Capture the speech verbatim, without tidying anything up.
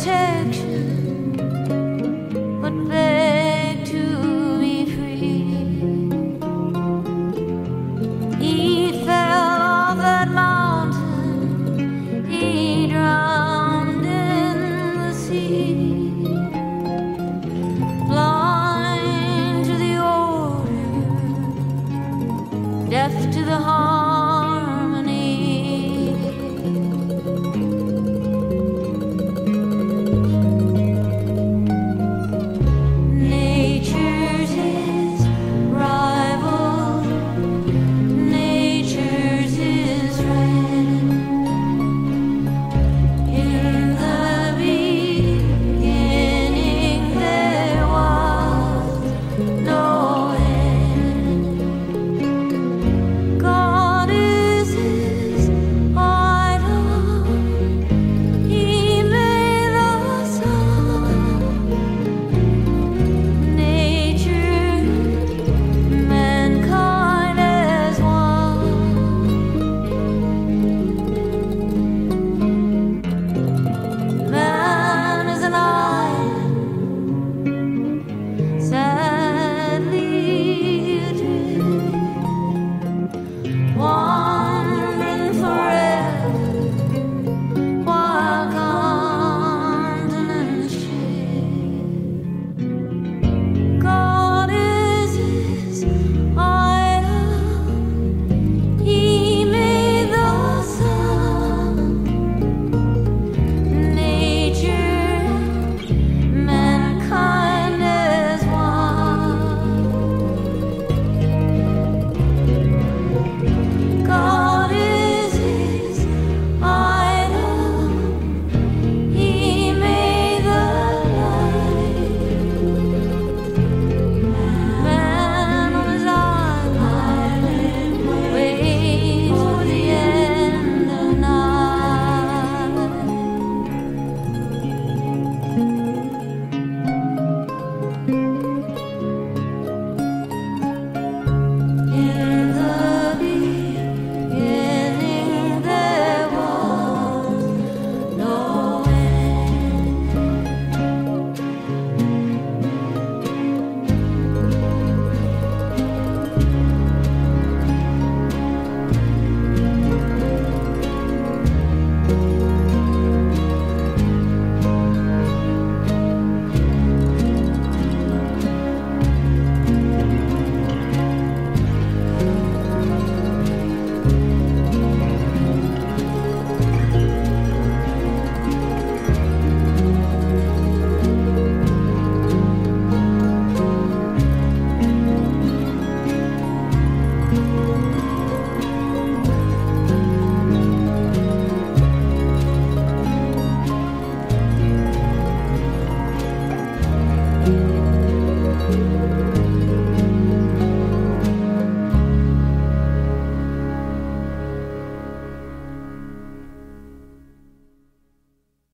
protection, but beg to be free. He fell off that mountain, he drowned in the sea. Blind to the order, deaf to the harmony. Nature's his rival, nature's his friend. In the beginning there was no end. God is his idol, he made the sun. Nature, mankind as one. Man is an island, sadly adrift, wandering forever while continents shift. God is his idol, he made the sun. Nature, mankind as one. God is his idol, he made the light. Man on his island waits for the end of night. In the beginning there was no end. Thank you.